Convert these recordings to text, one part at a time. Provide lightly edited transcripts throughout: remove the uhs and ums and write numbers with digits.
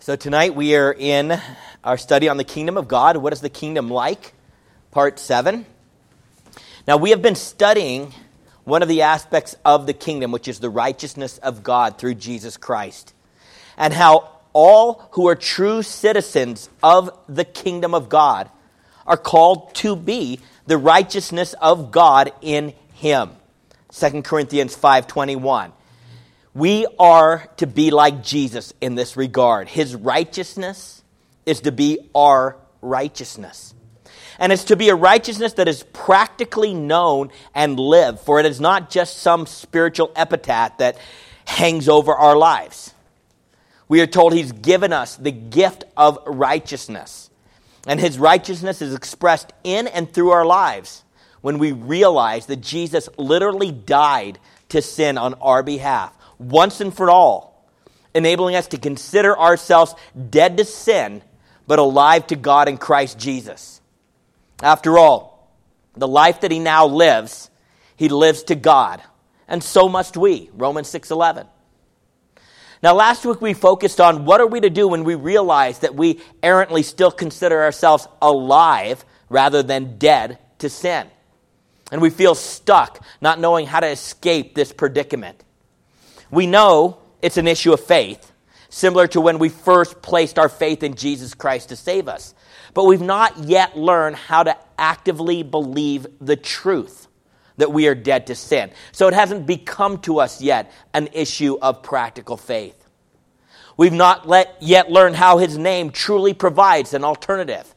So tonight we are in our study on the kingdom of God. What is the kingdom like? Part 7. Now we have been studying one of the aspects of the kingdom, which is the righteousness of God through Jesus Christ. And how all who are true citizens of the kingdom of God are called to be the righteousness of God in Him. 2 Corinthians 5:21. We are to be like Jesus in this regard. His righteousness is to be our righteousness. And it's to be a righteousness that is practically known and lived, for it is not just some spiritual epitaph that hangs over our lives. We are told He's given us the gift of righteousness. And His righteousness is expressed in and through our lives when we realize that Jesus literally died to sin on our behalf, once and for all, enabling us to consider ourselves dead to sin, but alive to God in Christ Jesus. After all, the life that He now lives, He lives to God, and so must we, Romans 6:11. Now last week we focused on what are we to do when we realize that we errantly still consider ourselves alive rather than dead to sin. And we feel stuck, not knowing how to escape this predicament. We know it's an issue of faith, similar to when we first placed our faith in Jesus Christ to save us. But we've not yet learned how to actively believe the truth that we are dead to sin. So it hasn't become to us yet an issue of practical faith. We've not yet learned how His name truly provides an alternative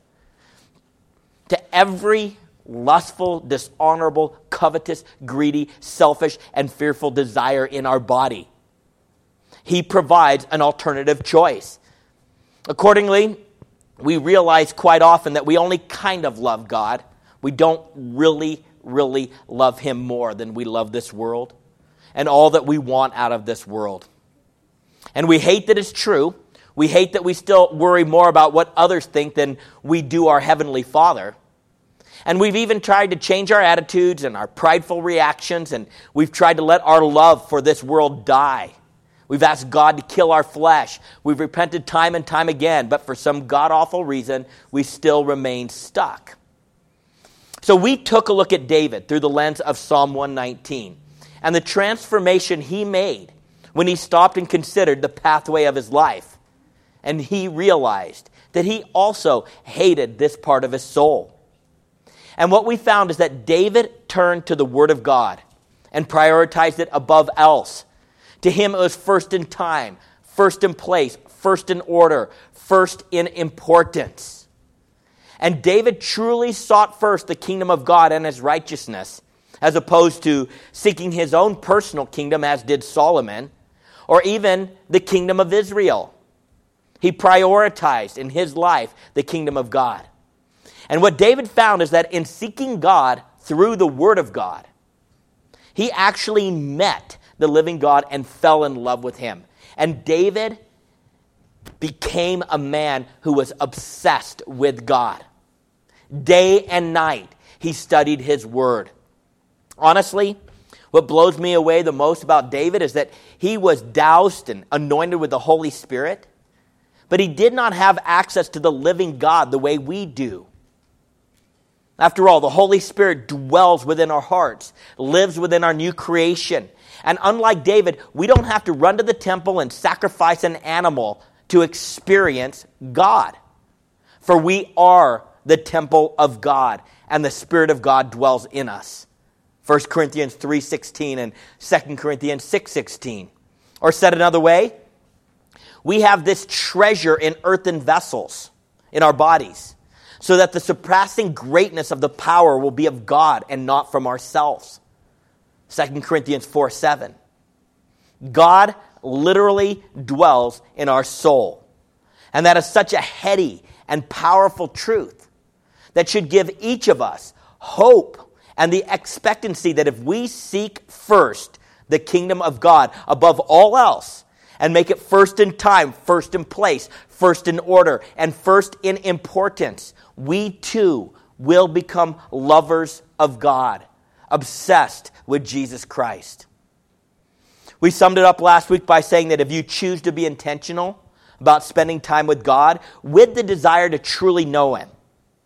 to every lustful, dishonorable, covetous, greedy, selfish, and fearful desire in our body. He provides an alternative choice. Accordingly, we realize quite often that we only kind of love God. We don't really love Him more than we love this world and all that we want out of this world. And we hate that it's true. We hate that we still worry more about what others think than we do our Heavenly Father. And we've even tried to change our attitudes and our prideful reactions, and we've tried to let our love for this world die. We've asked God to kill our flesh. We've repented time and time again, but for some god-awful reason, we still remain stuck. So we took a look at David through the lens of Psalm 119 and the transformation he made when he stopped and considered the pathway of his life. And he realized that he also hated this part of his soul. And what we found is that David turned to the Word of God and prioritized it above else. To him, it was first in time, first in place, first in order, first in importance. And David truly sought first the kingdom of God and His righteousness, as opposed to seeking his own personal kingdom, as did Solomon, or even the kingdom of Israel. He prioritized in his life the kingdom of God. And what David found is that in seeking God through the Word of God, he actually met the living God and fell in love with Him. And David became a man who was obsessed with God. Day and night, he studied His Word. Honestly, what blows me away the most about David is that he was doused and anointed with the Holy Spirit, but he did not have access to the living God the way we do. After all, the Holy Spirit dwells within our hearts, lives within our new creation. And unlike David, we don't have to run to the temple and sacrifice an animal to experience God. For we are the temple of God, and the Spirit of God dwells in us. 1 Corinthians 3:16 and 2 Corinthians 6:16. Or said another way, we have this treasure in earthen vessels in our bodies, so that the surpassing greatness of the power will be of God and not from ourselves. 2 Corinthians 4:7. God literally dwells in our soul. And that is such a heady and powerful truth that should give each of us hope and the expectancy that if we seek first the kingdom of God above all else, and make it first in time, first in place, first in order, and first in importance, we too will become lovers of God, obsessed with Jesus Christ. We summed it up last week by saying that if you choose to be intentional about spending time with God with the desire to truly know Him.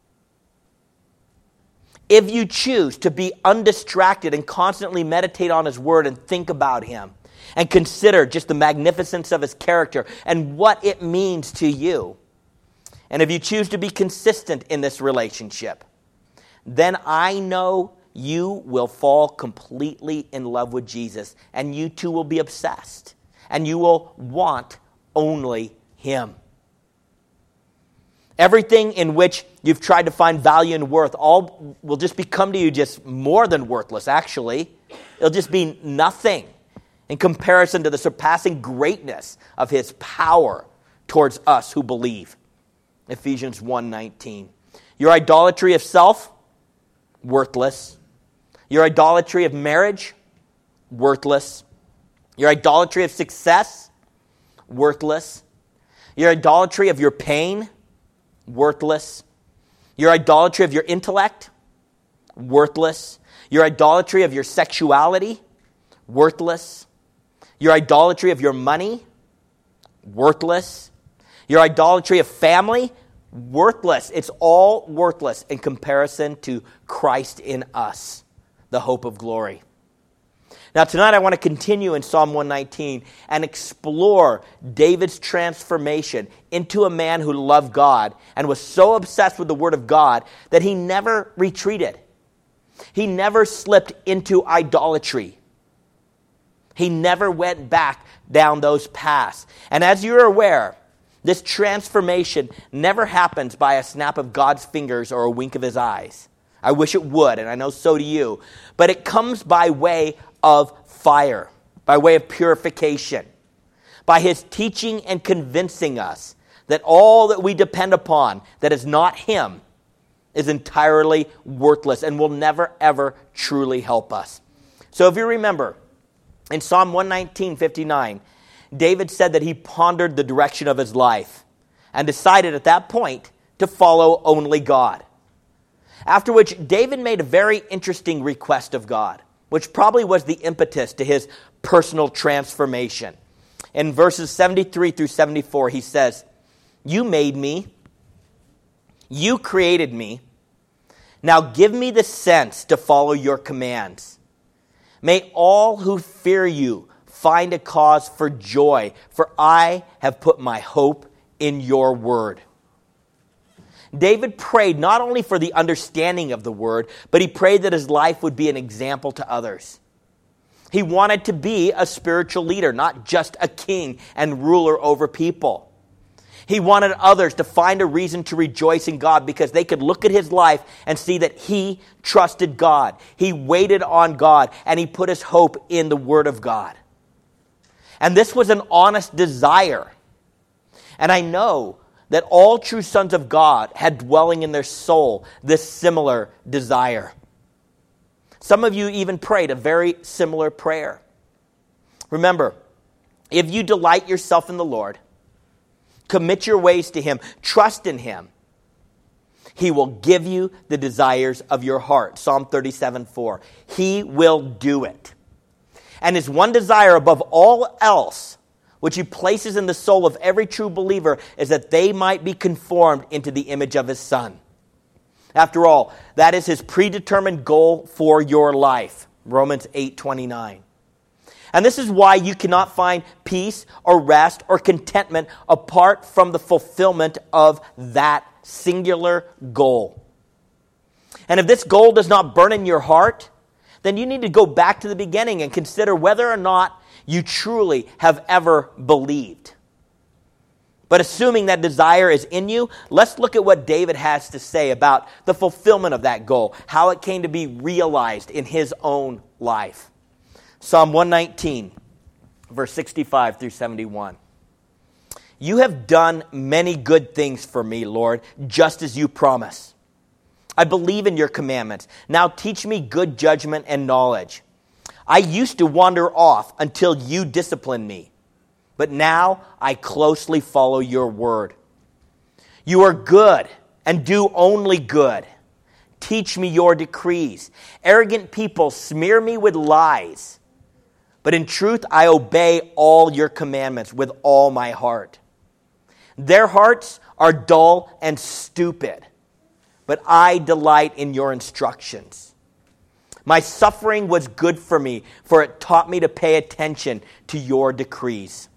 If you choose to be undistracted and constantly meditate on His Word and think about Him and consider just the magnificence of His character and what it means to you, and if you choose to be consistent in this relationship, then I know you will fall completely in love with Jesus, and you too will be obsessed, and you will want only Him. Everything in which you've tried to find value and worth all will just become to you just more than worthless, actually. It'll just be nothing in comparison to the surpassing greatness of His power towards us who believe. Ephesians 1:19. Your idolatry of self, worthless. Your idolatry of marriage, worthless. Your idolatry of success, worthless. Your idolatry of your pain, worthless. Your idolatry of your intellect, worthless. Your idolatry of your sexuality, worthless. Your idolatry of your money, worthless. Your idolatry of family, worthless. It's all worthless in comparison to Christ in us, the hope of glory. Now tonight I want to continue in Psalm 119 and explore David's transformation into a man who loved God and was so obsessed with the Word of God that he never retreated. He never slipped into idolatry. He never went back down those paths. And as you're aware, this transformation never happens by a snap of God's fingers or a wink of His eyes. I wish it would, and I know so do you. But it comes by way of fire, by way of purification, by His teaching and convincing us that all that we depend upon that is not Him is entirely worthless and will never, ever truly help us. So if you remember, in Psalm 119:59, David said that he pondered the direction of his life and decided at that point to follow only God. After which, David made a very interesting request of God, which probably was the impetus to his personal transformation. In verses 73 through 74, he says, "You made me. You created me. Now give me the sense to follow your commands. May all who fear you find a cause for joy, for I have put my hope in your word." David prayed not only for the understanding of the word, but he prayed that his life would be an example to others. He wanted to be a spiritual leader, not just a king and ruler over people. He wanted others to find a reason to rejoice in God because they could look at his life and see that he trusted God. He waited on God, and he put his hope in the Word of God. And this was an honest desire. And I know that all true sons of God had dwelling in their soul this similar desire. Some of you even prayed a very similar prayer. Remember, if you delight yourself in the Lord, commit your ways to Him, trust in Him, He will give you the desires of your heart. Psalm 37:4. He will do it. And his one desire above all else, which he places in the soul of every true believer, is that they might be conformed into the image of his Son. After all, that is his predetermined goal for your life. Romans 8:29. And this is why you cannot find peace or rest or contentment apart from the fulfillment of that singular goal. And if this goal does not burn in your heart, then you need to go back to the beginning and consider whether or not you truly have ever believed. But assuming that desire is in you, let's look at what David has to say about the fulfillment of that goal, how it came to be realized in his own life. Psalm 119, verse 65 through 71. "You have done many good things for me, Lord, just as you promise. I believe in your commandments. Now teach me good judgment and knowledge. I used to wander off until you disciplined me, but now I closely follow your word. You are good and do only good. Teach me your decrees. Arrogant people smear me with lies, but in truth I obey all your commandments with all my heart. Their hearts are dull and stupid, but I delight in your instructions. My suffering was good for me, for it taught me to pay attention to your decrees.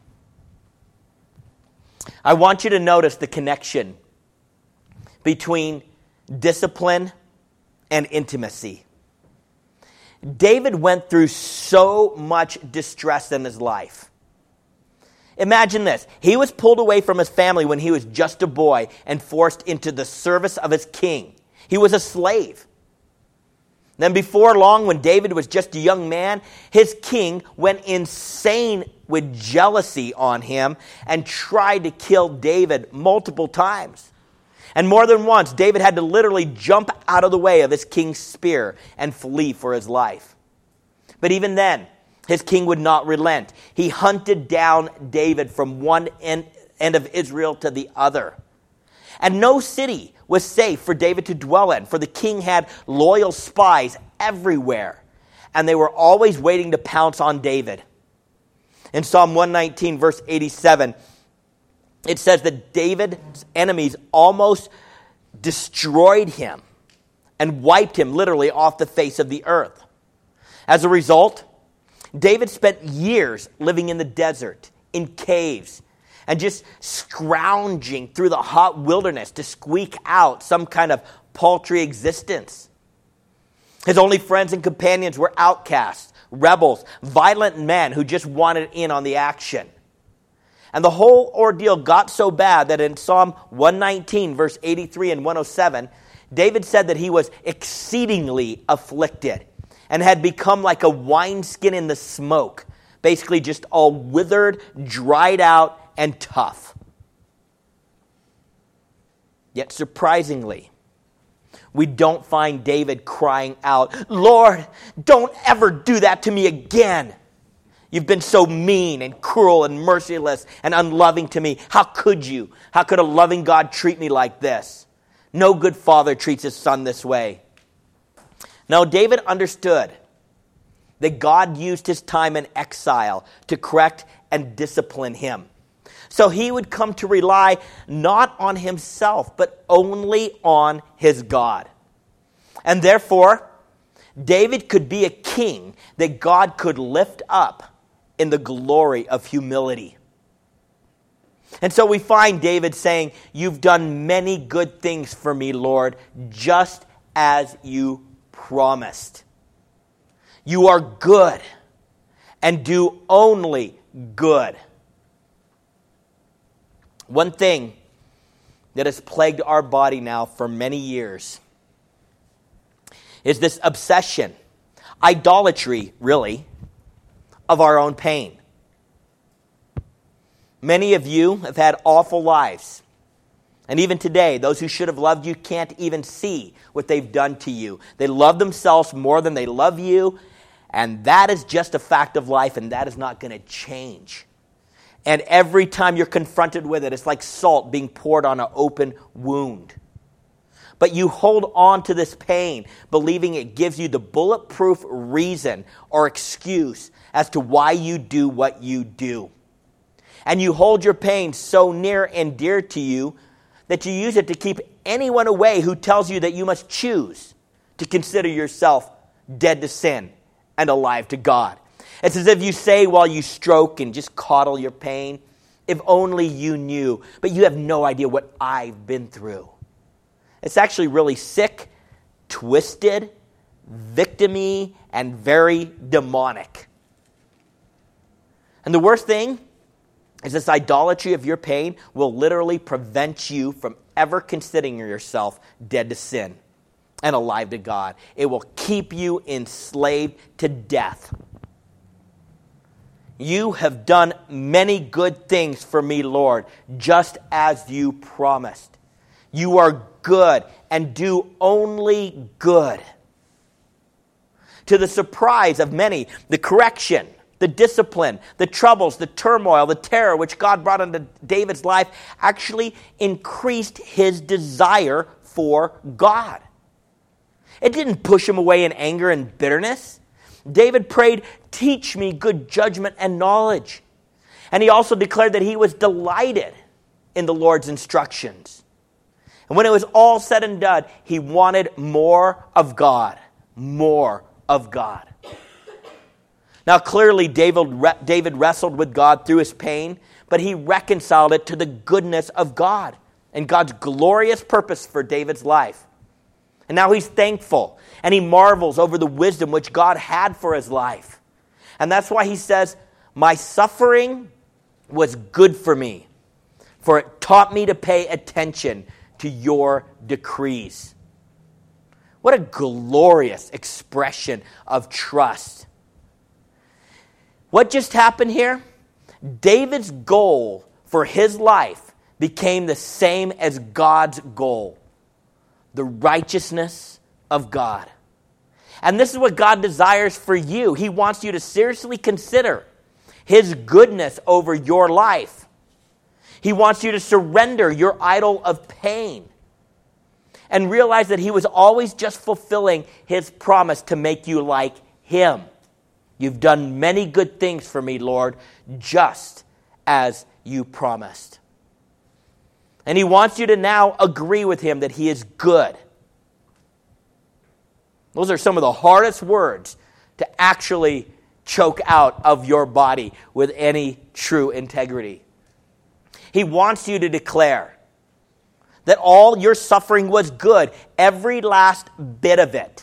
I want you to notice the connection between discipline and intimacy. David went through so much distress in his life. Imagine this. He was pulled away from his family when he was just a boy and forced into the service of his king. He was a slave. Then before long, when David was just a young man, his king went insane with jealousy on him and tried to kill David multiple times. And more than once, David had to literally jump out of the way of his king's spear and flee for his life. But even then, his king would not relent. He hunted down David from one end of Israel to the other. And no city was safe for David to dwell in, for the king had loyal spies everywhere, and they were always waiting to pounce on David. In Psalm 119, verse 87, it says that David's enemies almost destroyed him and wiped him literally off the face of the earth. As a result, David spent years living in the desert, in caves, and just scrounging through the hot wilderness to squeak out some kind of paltry existence. His only friends and companions were outcasts, rebels, violent men who just wanted in on the action. And the whole ordeal got so bad that in Psalm 119, verse 83 and 107, David said that he was exceedingly afflicted and had become like a wineskin in the smoke, basically just all withered, dried out, and tough. Yet surprisingly, we don't find David crying out, "Lord, don't ever do that to me again. You've been so mean and cruel and merciless and unloving to me. How could you? How could a loving God treat me like this? No good father treats his son this way." Now, David understood that God used his time in exile to correct and discipline him. So he would come to rely not on himself, but only on his God. And therefore, David could be a king that God could lift up in the glory of humility. And so we find David saying, "You've done many good things for me, Lord, just as you promised. You are good and do only good." One thing that has plagued our body now for many years is this obsession, idolatry, really, of our own pain. Many of you have had awful lives. And even today, those who should have loved you can't even see what they've done to you. They love themselves more than they love you, and that is just a fact of life, and that is not going to change. And every time you're confronted with it, it's like salt being poured on an open wound. But you hold on to this pain, believing it gives you the bulletproof reason or excuse as to why you do what you do. And you hold your pain so near and dear to you that you use it to keep anyone away who tells you that you must choose to consider yourself dead to sin and alive to God. It's as if you say while you stroke and just coddle your pain, "If only you knew, but you have no idea what I've been through." It's actually really sick, twisted, victim-y, and very demonic. And the worst thing is this idolatry of your pain will literally prevent you from ever considering yourself dead to sin and alive to God. It will keep you enslaved to death. "You have done many good things for me, Lord, just as you promised. You are good and do only good." To the surprise of many, the correction, the discipline, the troubles, the turmoil, the terror which God brought into David's life actually increased his desire for God. It didn't push him away in anger and bitterness. David prayed, "Teach me good judgment and knowledge." And he also declared that he was delighted in the Lord's instructions. And when it was all said and done, he wanted more of God. More of God. Now clearly David wrestled with God through his pain, but he reconciled it to the goodness of God and God's glorious purpose for David's life. And now he's thankful, and he marvels over the wisdom which God had for his life. And that's why he says, my suffering was good for me, for it taught me to pay attention to your decrees. What a glorious expression of trust. What just happened here? David's goal for his life became the same as God's goal. The righteousness of God. And this is what God desires for you. He wants you to seriously consider his goodness over your life. He wants you to surrender your idol of pain and realize that he was always just fulfilling his promise to make you like him. You've done many good things for me, Lord, just as you promised. And he wants you to now agree with him that he is good. Those are some of the hardest words to actually choke out of your body with any true integrity. He wants you to declare that all your suffering was good, every last bit of it.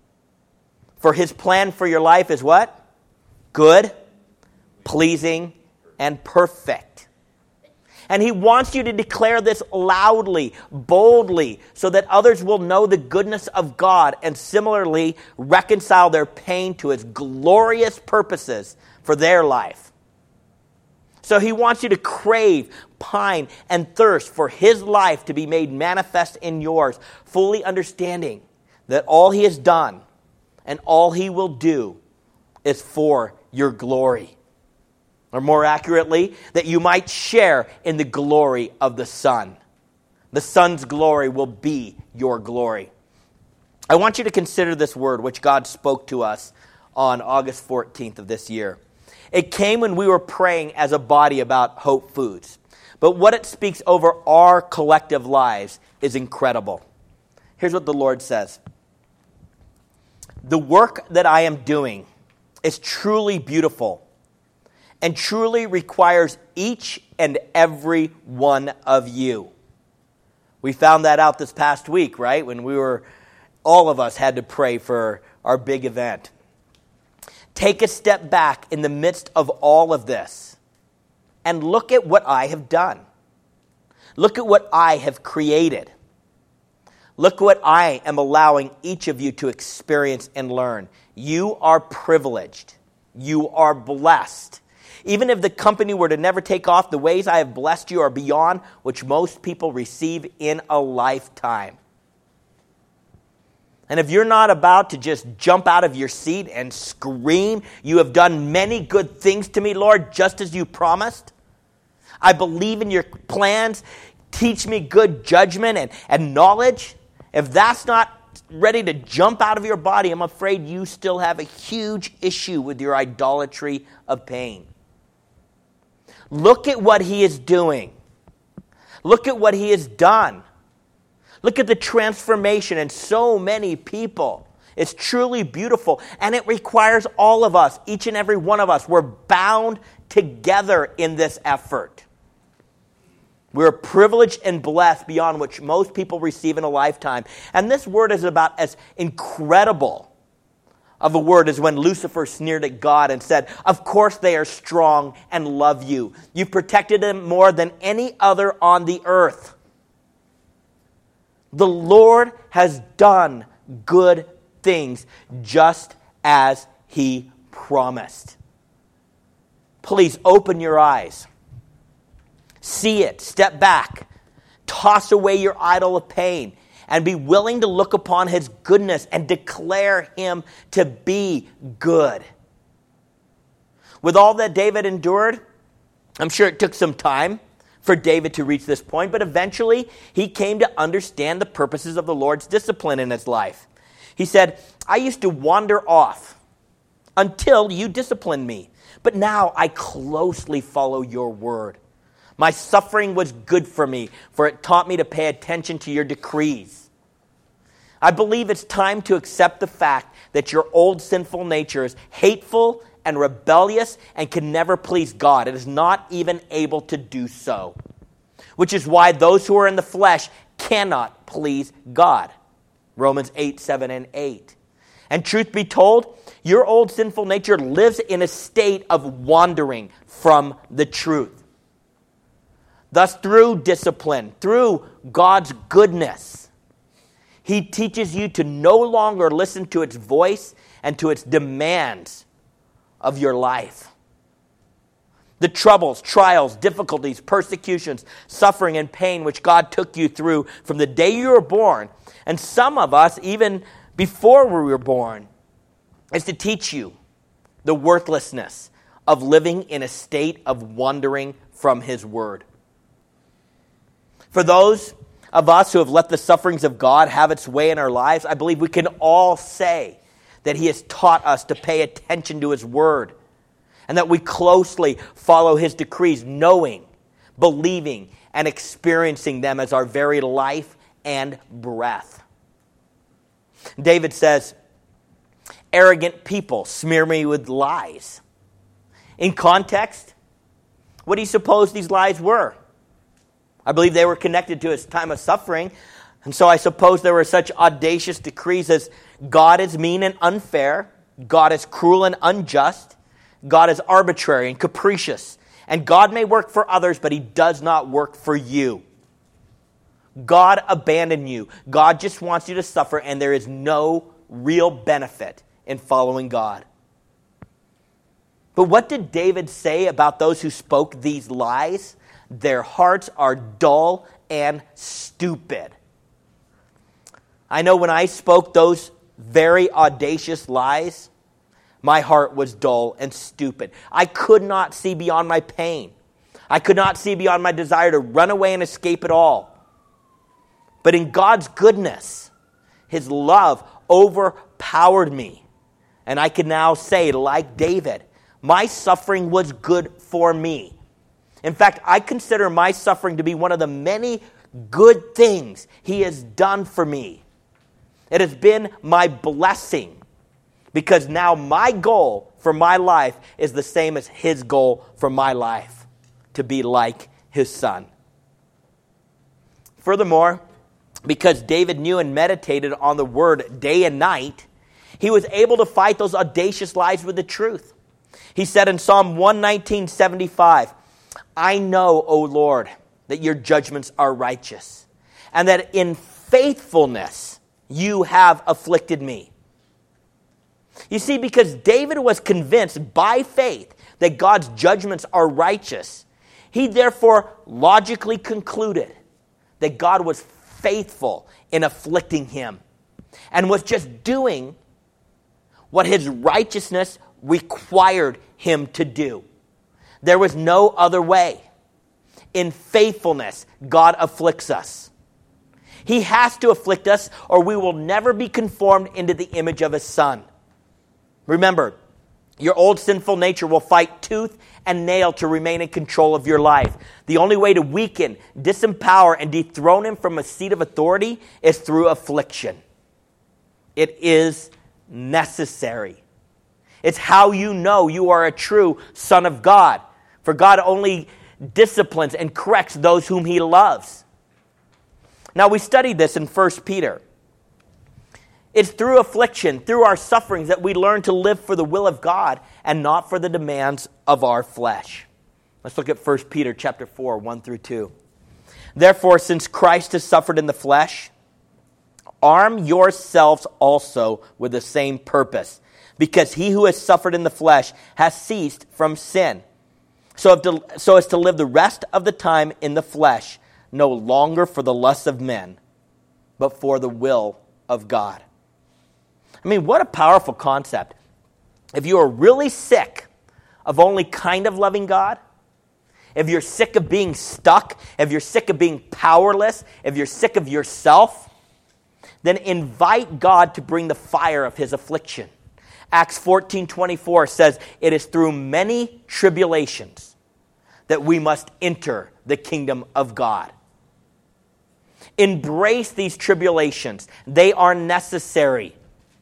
For his plan for your life is what? Good, pleasing, and perfect. And he wants you to declare this loudly, boldly, so that others will know the goodness of God and similarly reconcile their pain to his glorious purposes for their life. So he wants you to crave, pine, and thirst for his life to be made manifest in yours, fully understanding that all he has done and all he will do is for your glory. Or more accurately, that you might share in the glory of the Son. The Son's glory will be your glory. I want you to consider this word which God spoke to us on August 14th of this year. It came when we were praying as a body about Hope Foods. But what it speaks over our collective lives is incredible. Here's what the Lord says. The work that I am doing is truly beautiful and truly requires each and every one of you. We found that out this past week, right? When all of us had to pray for our big event. Take a step back in the midst of all of this and look at what I have done. Look at what I have created. Look what I am allowing each of you to experience and learn. You are privileged. You are blessed. Even if the company were to never take off, the ways I have blessed you are beyond which most people receive in a lifetime. And if you're not about to just jump out of your seat and scream, you have done many good things to me, Lord, just as you promised. I believe in your plans. Teach me good judgment and knowledge. If that's not ready to jump out of your body, I'm afraid you still have a huge issue with your idolatry of pain. Look at what he is doing. Look at what he has done. Look at the transformation in so many people. It's truly beautiful, and it requires all of us, each and every one of us. We're bound together in this effort. We're privileged and blessed beyond which most people receive in a lifetime. And this word is about as incredible of a word as when Lucifer sneered at God and said, of course they are strong and love you. You've protected them more than any other on the earth. The Lord has done good things just as he promised. Please open your eyes. See it. Step back. Toss away your idol of pain and be willing to look upon his goodness and declare him to be good. With all that David endured, I'm sure it took some time for David to reach this point, but eventually he came to understand the purposes of the Lord's discipline in his life. He said, I used to wander off until you disciplined me, but now I closely follow your word. My suffering was good for me, for it taught me to pay attention to your decrees. I believe it's time to accept the fact that your old sinful nature is hateful and rebellious and can never please God. It is not even able to do so, which is why those who are in the flesh cannot please God. Romans 8, 7, and 8. And truth be told, your old sinful nature lives in a state of wandering from the truth. Thus, through discipline, through God's goodness, He teaches you to no longer listen to its voice and to its demands of your life. The troubles, trials, difficulties, persecutions, suffering, and pain which God took you through from the day you were born, and some of us even before we were born, is to teach you the worthlessness of living in a state of wandering from His Word. For those of us who have let the sufferings of God have its way in our lives, I believe we can all say that He has taught us to pay attention to His Word and that we closely follow His decrees, knowing, believing, and experiencing them as our very life and breath. David says, arrogant people smear me with lies. In context, what do you suppose these lies were? I believe they were connected to his time of suffering, and so I suppose there were such audacious decrees as God is mean and unfair, God is cruel and unjust, God is arbitrary and capricious, and God may work for others, but He does not work for you. God abandoned you. God just wants you to suffer, and there is no real benefit in following God. But what did David say about those who spoke these lies? Their hearts are dull and stupid. I know when I spoke those very audacious lies, my heart was dull and stupid. I could not see beyond my pain. I could not see beyond my desire to run away and escape it all. But in God's goodness, His love overpowered me. And I can now say, like David, my suffering was good for me. In fact, I consider my suffering to be one of the many good things He has done for me. It has been my blessing because now my goal for my life is the same as His goal for my life, to be like His Son. Furthermore, because David knew and meditated on the Word day and night, he was able to fight those audacious lies with the truth. He said in Psalm 119:75, I know, O Lord, that your judgments are righteous, and that in faithfulness you have afflicted me. You see, because David was convinced by faith that God's judgments are righteous, he therefore logically concluded that God was faithful in afflicting him and was just doing what His righteousness required Him to do. There was no other way. In faithfulness, God afflicts us. He has to afflict us, or we will never be conformed into the image of His Son. Remember, your old sinful nature will fight tooth and nail to remain in control of your life. The only way to weaken, disempower, and dethrone him from a seat of authority is through affliction. It is necessary. It's how you know you are a true son of God. For God only disciplines and corrects those whom He loves. Now, we studied this in 1 Peter. It's through affliction, through our sufferings, that we learn to live for the will of God and not for the demands of our flesh. Let's look at 1 Peter chapter 4, 1 through 2. Therefore, since Christ has suffered in the flesh, arm yourselves also with the same purpose, because he who has suffered in the flesh has ceased from sin, so as to live the rest of the time in the flesh, no longer for the lusts of men, but for the will of God. I mean, what a powerful concept. If you are really sick of only kind of loving God, if you're sick of being stuck, if you're sick of being powerless, if you're sick of yourself, then invite God to bring the fire of His affliction. Acts 14:24 says, it is through many tribulations that we must enter the kingdom of God. Embrace these tribulations. They are necessary.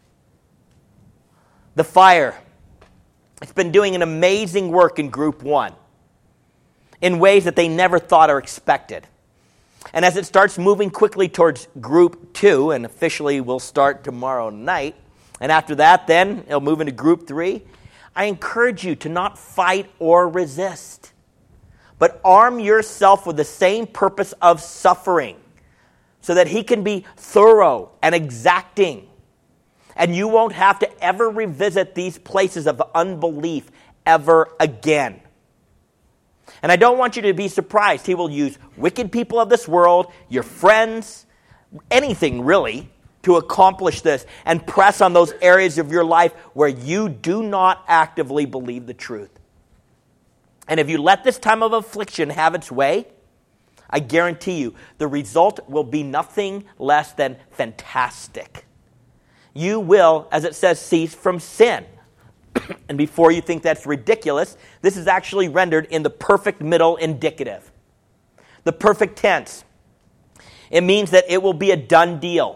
The fire, it's been doing an amazing work in Group 1 in ways that they never thought or expected. And as it starts moving quickly towards Group 2, and officially will start tomorrow night, and after that, then it'll move into Group 3, I encourage you to not fight or resist, but arm yourself with the same purpose of suffering so that he can be thorough and exacting. And you won't have to ever revisit these places of unbelief ever again. And I don't want you to be surprised. He will use wicked people of this world, your friends, anything really, to accomplish this and press on those areas of your life where you do not actively believe the truth. And if you let this time of affliction have its way, I guarantee you the result will be nothing less than fantastic. You will, as it says, cease from sin. And before you think that's ridiculous, this is actually rendered in the perfect middle indicative. The perfect tense. It means that it will be a done deal.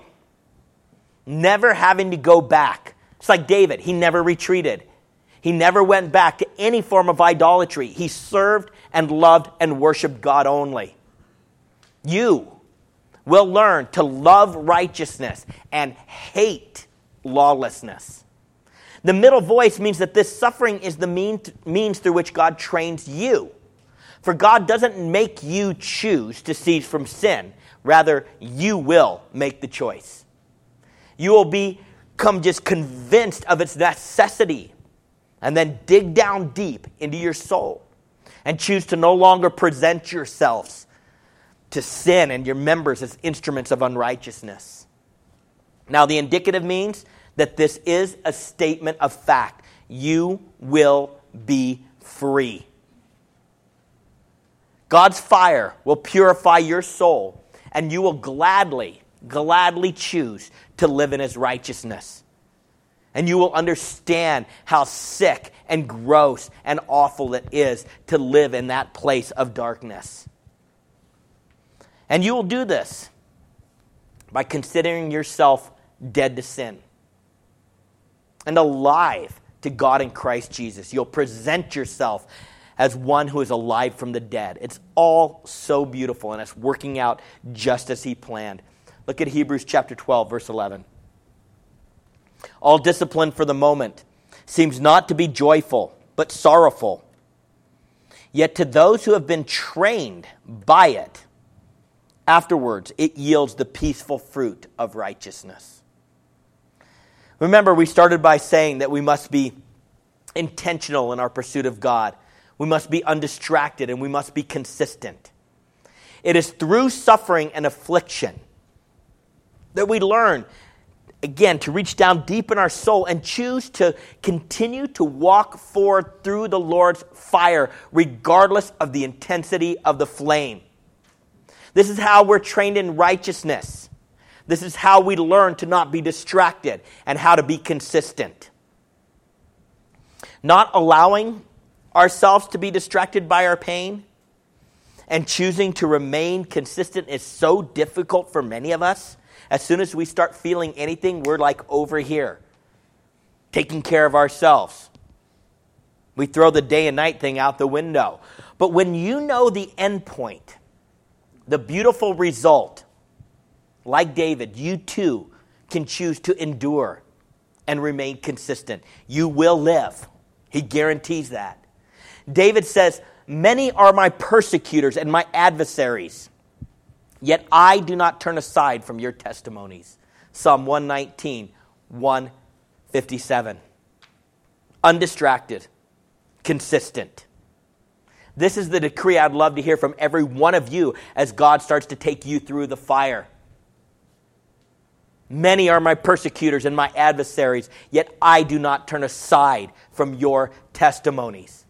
Never having to go back. It's like David. He never retreated. He never went back to any form of idolatry. He served and loved and worshiped God only. You will learn to love righteousness and hate lawlessness. The middle voice means that this suffering is the means through which God trains you. For God doesn't make you choose to cease from sin. Rather, you will make the choice. You will become just convinced of its necessity and then dig down deep into your soul and choose to no longer present yourselves to sin and your members as instruments of unrighteousness. Now, the indicative means that this is a statement of fact. You will be free. God's fire will purify your soul, and you will gladly choose to live in his righteousness. And you will understand how sick and gross and awful it is to live in that place of darkness. And you will do this by considering yourself dead to sin and alive to God in Christ Jesus. You'll present yourself as one who is alive from the dead. It's all so beautiful, and it's working out just as he planned. Look at Hebrews chapter 12, verse 11. All discipline for the moment seems not to be joyful, but sorrowful. Yet to those who have been trained by it, afterwards it yields the peaceful fruit of righteousness. Remember, we started by saying that we must be intentional in our pursuit of God. We must be undistracted, and we must be consistent. It is through suffering and affliction that we learn, again, to reach down deep in our soul and choose to continue to walk forward through the Lord's fire, regardless of the intensity of the flame. This is how we're trained in righteousness. This is how we learn to not be distracted and how to be consistent. Not allowing ourselves to be distracted by our pain and choosing to remain consistent is so difficult for many of us. As soon as we start feeling anything, we're like over here, taking care of ourselves. We throw the day and night thing out the window. But when you know the end point, the beautiful result, like David, you too can choose to endure and remain consistent. You will live. He guarantees that. David says, "Many are my persecutors and my adversaries, yet I do not turn aside from your testimonies." Psalm 119, 157. Undistracted, consistent. This is the decree I'd love to hear from every one of you as God starts to take you through the fire. Many are my persecutors and my adversaries, yet I do not turn aside from your testimonies.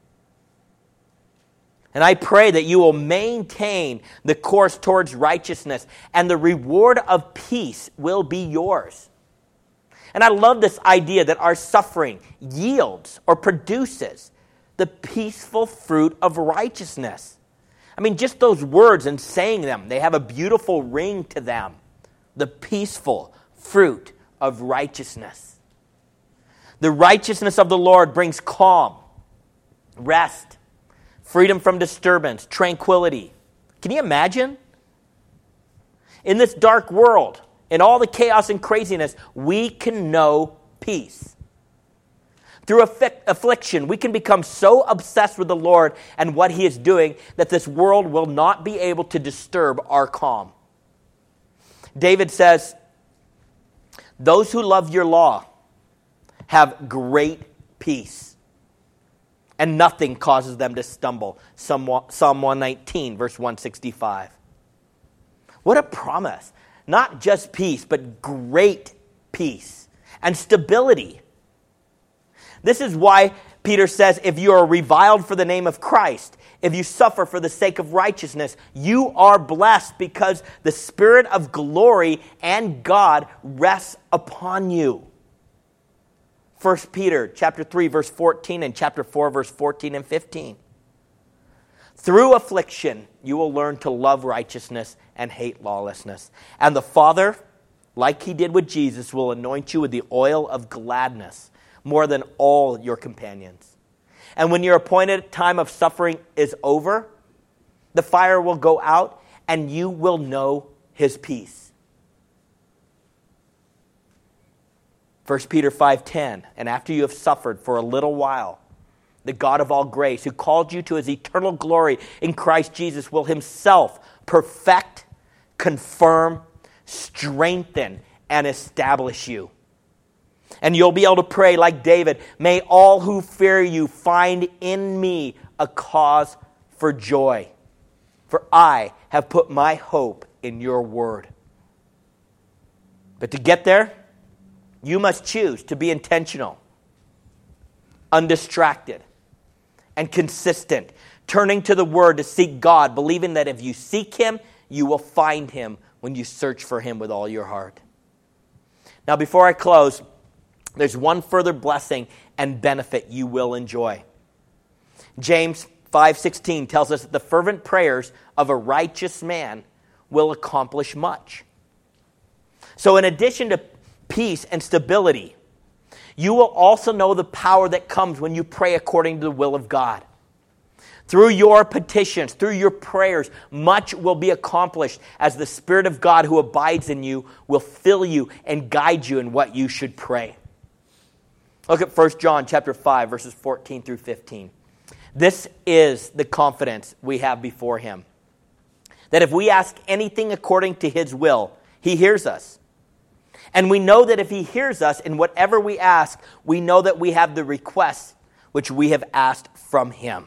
And I pray that you will maintain the course towards righteousness, and the reward of peace will be yours. And I love this idea that our suffering yields or produces the peaceful fruit of righteousness. I mean, just those words and saying them, they have a beautiful ring to them. The peaceful fruit of righteousness. The righteousness of the Lord brings calm, rest, freedom from disturbance, tranquility. Can you imagine? In this dark world, in all the chaos and craziness, we can know peace. Through affliction, we can become so obsessed with the Lord and what He is doing that this world will not be able to disturb our calm. David says, "Those who love your law have great peace, and nothing causes them to stumble." Psalm 119, verse 165. What a promise. Not just peace, but great peace and stability. This is why Peter says, if you are reviled for the name of Christ, if you suffer for the sake of righteousness, you are blessed because the Spirit of glory and God rests upon you. 1 Peter chapter 3, verse 14 and chapter 4, verse 14 and 15. Through affliction, you will learn to love righteousness and hate lawlessness. And the Father, like He did with Jesus, will anoint you with the oil of gladness more than all your companions. And when your appointed time of suffering is over, the fire will go out and you will know His peace. 1 Peter 5:10, and after you have suffered for a little while, the God of all grace, who called you to His eternal glory in Christ Jesus, will Himself perfect, confirm, strengthen, and establish you. And you'll be able to pray like David, "May all who fear you find in me a cause for joy. For I have put my hope in your word." But to get there, you must choose to be intentional, undistracted, and consistent, turning to the Word to seek God, believing that if you seek Him, you will find Him when you search for Him with all your heart. Now, before I close, there's one further blessing and benefit you will enjoy. James 5:16 tells us that the fervent prayers of a righteous man will accomplish much. So in addition to peace and stability, you will also know the power that comes when you pray according to the will of God. Through your petitions, through your prayers, much will be accomplished as the Spirit of God who abides in you will fill you and guide you in what you should pray. Look at 1 John chapter 5, verses 14 through 15. This is the confidence we have before Him, that if we ask anything according to His will, He hears us. And we know that if He hears us in whatever we ask, we know that we have the requests which we have asked from Him.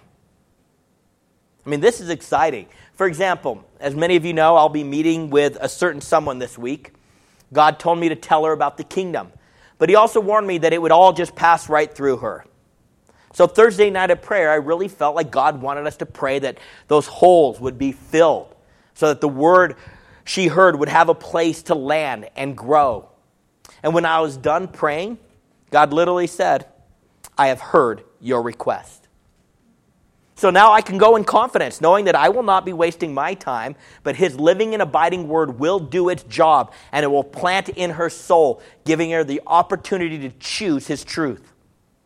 I mean, this is exciting. For example, as many of you know, I'll be meeting with a certain someone this week. God told me to tell her about the kingdom. But He also warned me that it would all just pass right through her. So Thursday night at prayer, I really felt like God wanted us to pray that those holes would be filled so that the word she heard would have a place to land and grow. And when I was done praying, God literally said, "I have heard your request." So now I can go in confidence, knowing that I will not be wasting my time, but His living and abiding word will do its job, and it will plant in her soul, giving her the opportunity to choose His truth.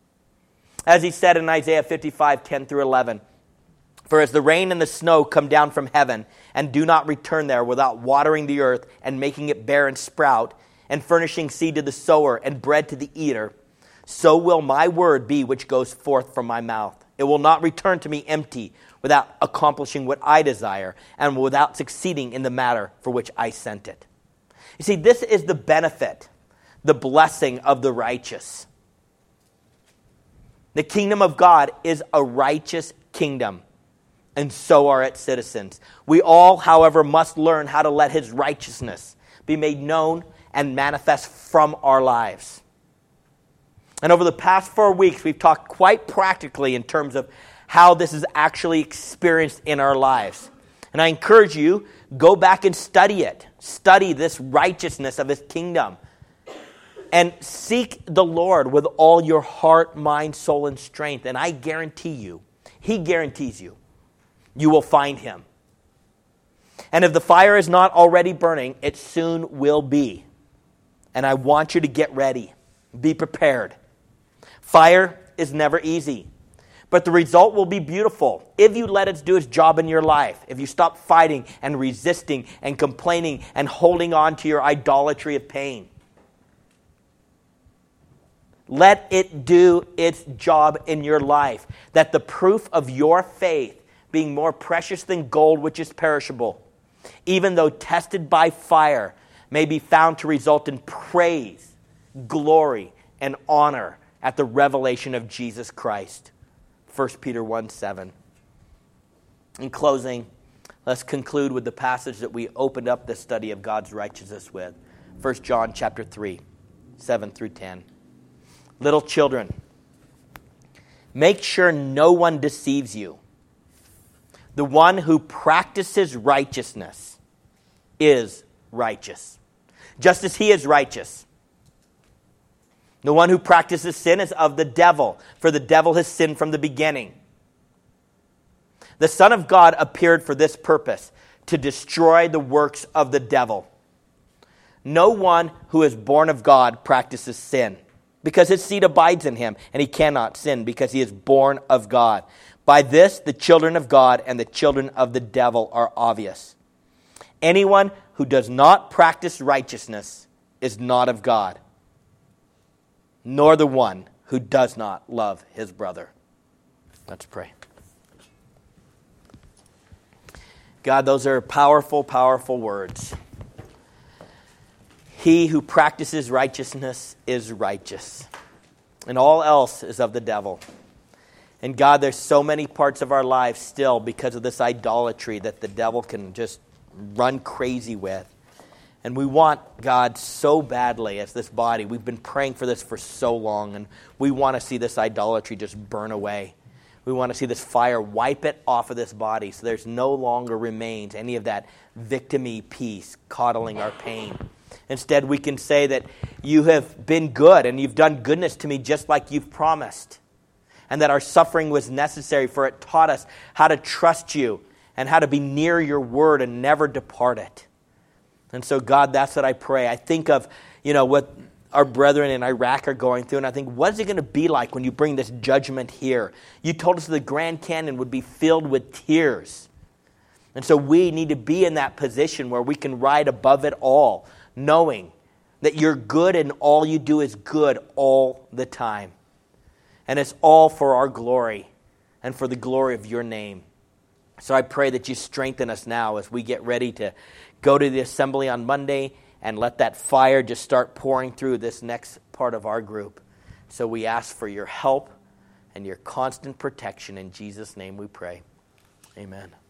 As He said in Isaiah 55:10 through 11, "For as the rain and the snow come down from heaven, and do not return there without watering the earth and making it bear and sprout, and furnishing seed to the sower and bread to the eater, so will my word be which goes forth from my mouth. It will not return to me empty, without accomplishing what I desire, and without succeeding in the matter for which I sent it." You see, this is the benefit, the blessing of the righteous. The kingdom of God is a righteous kingdom, and so are its citizens. We all, however, must learn how to let His righteousness be made known and manifest from our lives. And over the past 4 weeks, we've talked quite practically in terms of how this is actually experienced in our lives. And I encourage you, go back and study it. Study this righteousness of His kingdom. And seek the Lord with all your heart, mind, soul, and strength. And I guarantee you, He guarantees you, you will find Him. And if the fire is not already burning, it soon will be. And I want you to get ready. Be prepared. Fire is never easy, but the result will be beautiful if you let it do its job in your life. If you stop fighting and resisting and complaining and holding on to your idolatry of pain. Let it do its job in your life, that the proof of your faith, being more precious than gold which is perishable, even though tested by fire, may be found to result in praise, glory, and honor at the revelation of Jesus Christ. 1 Peter 1:7. In closing, let's conclude with the passage that we opened up the study of God's righteousness with. 1 John chapter 3, 7 through 10. Little children, make sure no one deceives you. The one who practices righteousness is righteous, just as he is righteous. The one who practices sin is of the devil, for the devil has sinned from the beginning. The Son of God appeared for this purpose, to destroy the works of the devil. No one who is born of God practices sin, because his seed abides in him, and he cannot sin because he is born of God. By this, the children of God and the children of the devil are obvious. Anyone who does not practice righteousness is not of God, nor the one who does not love his brother. Let's pray. God, those are powerful, powerful words. He who practices righteousness is righteous, and all else is of the devil. And God, there's so many parts of our lives still because of this idolatry that the devil can just run crazy with. And we want God so badly as this body. We've been praying for this for so long, and we want to see this idolatry just burn away. We want to see this fire wipe it off of this body so there's no longer remains any of that victim-y peace coddling our pain. Instead, we can say that you have been good and you've done goodness to me just like you've promised. And that our suffering was necessary, for it taught us how to trust you and how to be near your word and never depart it. And so, God, that's what I pray. I think of, what our brethren in Iraq are going through, and I think, what is it going to be like when you bring this judgment here? You told us the Grand Canyon would be filled with tears. And so we need to be in that position where we can ride above it all, knowing that you're good and all you do is good all the time. And it's all for our glory and for the glory of your name. So I pray that you strengthen us now as we get ready to go to the assembly on Monday and let that fire just start pouring through this next part of our group. So we ask for your help and your constant protection. In Jesus' name we pray. Amen.